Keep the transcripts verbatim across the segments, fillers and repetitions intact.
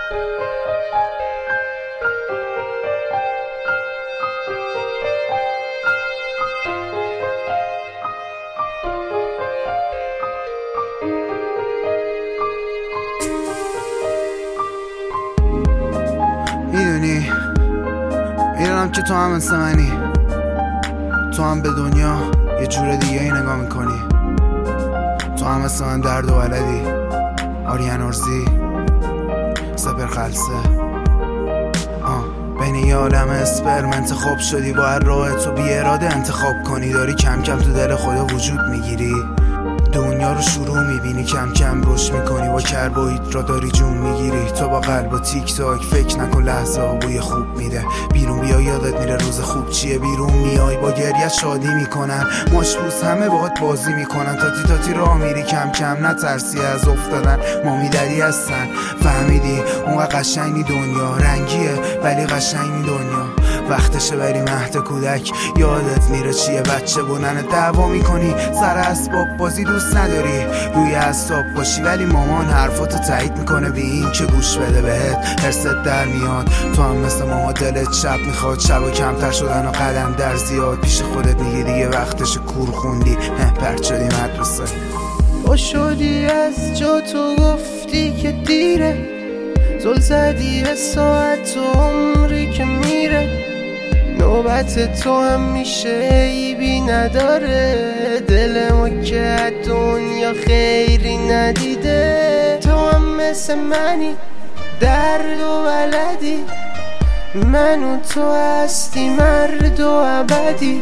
میدونی میدونم که تو هم مثل منی، تو هم به دنیا یه جور دیگه ای نگاه میکنی، تو هم مثل من درد و بلدی. آریان ارزی، سپر خلصه. بین یه عالم اسپرم انتخاب شدی، با هر راه تو بی اراده انتخاب کنی. داری کم کم تو دل خدا وجود میگیری، دنیا رو شروع میبینی، کم کم روش میکنی، با کربوهیدرات داری جون میگیری. تو با قلب و تیک تاک فکر نکن لحظه ها بوی خوب میده. بیرون بیا یادت میره روز خوب چیه، بیرون میای با گریه شادی میکنن، ماشبوس همه باهات بازی میکنن. تاتی تاتی راه میری کم کم، نترسی از افتادن، مامی ددی هستن. فهمیدی اون قشنگی دنیا رنگیه ولی قشنگی دنیا. وقتشه بری مهد کودک، یادت میره چیه بچه بودن. دعوا میکنی سر اسباب بازی، دوست نداری روی اعصاب باشی، ولی مامان حرفاتو تایید میکنه بی این که گوش بده بهت. حرست در میاد، تو هم مثل ماما دلت شب میخواد، شب کمتر شدن و قدم در زیاد. پیش خودت میگی دیگه وقتش کور خوندی، پرت شدی مدرسه. با شدی از جا تو گفتی که دیره، زل زدی به ساعت و عمری که میره. نوبت تو هم میشه عیبی نداره، دل ما که دنیا خیری ندیده. تو هم مثل منی درد و بلدی، من و تو هستی مرد و ابدی.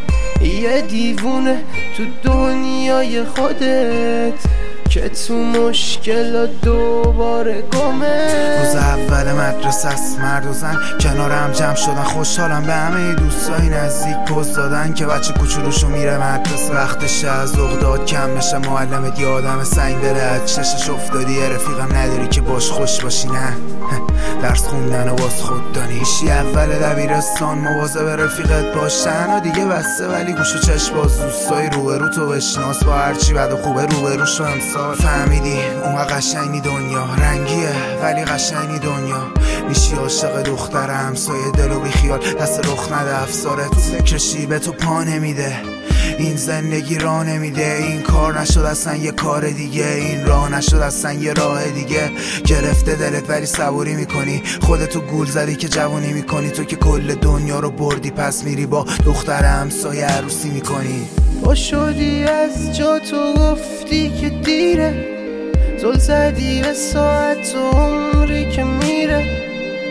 یه دیوونه تو دنیای خودت که تو مشکل دوباره گمه. روز اول مدرسه است، مرد و زن کنار هم جمع شدن، خوشحالم به همه دوستای نزدیک پوز دادن که بچه کوچولوشو میره مدرسه. وقتشه از اقداد کم بشه، معلمت یه آدم سنگ داره از چشش افتادی. یه رفیقم نداری که باش خوش باشی، نه درس خوندن و باز خود دانیشی. اول دبیرستان مواظب رفیقت باشن و دیگه بسته، ولی گوش و چشم باز دوستای روبرو تو بشناس، با هرچی بد و خوبه روبرو شو امسال. فهمیدی اون قشنگی دنیا رنگیه ولی قشنگی دنیا. میشی عاشق دختر همسایه، دلو بی خیال دست رخ نده افسارت. ذکرشی به تو پا نمیده، این زندگی راه نمیده. این کار نشد اصلا یه کار دیگه، این راه نشد اصلا یه راه دیگه. گرفته دلت ولی صبوری میکنی، خودتو گول زدی که جوونی میکنی. تو که کل دنیا رو بردی پس میری با دختر همسایه عروسی میکنی. با شدی از جا تو گفتی که دیره، زل زدی به ساعت و عمری که میره.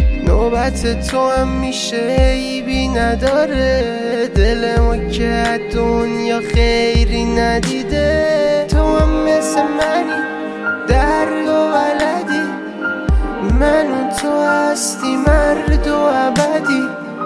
نوبت تو هم میشه عیبی نداره، دل ما که دنیا خیری ندیده. تو هم مثل منی درد و بلدی، من و تو هستی مرد و ابدی.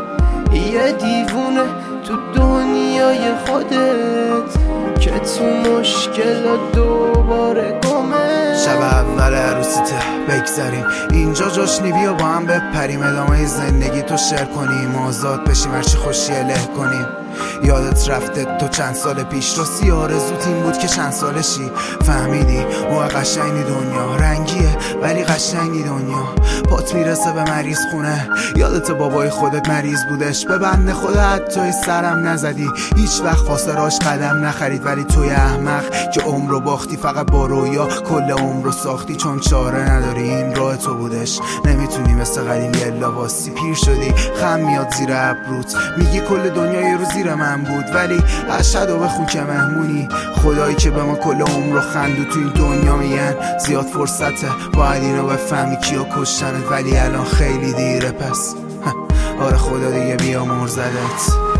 یه دیوونه تو دنیای خودت که تو مشکل دوباره گمه. شب اول عروسیته بگذاریم اینجا جشنی، بیا با هم بپریم ادامه زندگی تو شیر کنیم، آزاد بشیم هرچی خوشی اله کنیم. یادت رفته تو چند سال پیش راستی آرزوت این بود که چند سالشی. فهمیدی اون قشنگی دنیا رنگیه ولی قشنگی دنیا. پات میرسه به مریض خونه، یادت بابای خودت مریض بودش، به بنده خدا حتی سرم نزدی. هیچ وقت واسه راش قدم نخرید، ولی توی احمق که عمر رو باختی فقط با رویا کل عمر رو ساختی. چون چاره نداری این راه تو بودش، نمیتونی مثل قدیم یلا واستی. پیر شدی خم میاد زیر ابروت، میگی کل دنیا یه روز زیر من بود، ولی اشهد و بخون که مهمونی. خدایی که به ما کل عمر رو خندو تو این دنیا میگن زیاد فرصته، باید اینو بفهمی کیا کشتنت، ولی الان خیلی دیره. پس آره خدا دیگه بیامرزدت.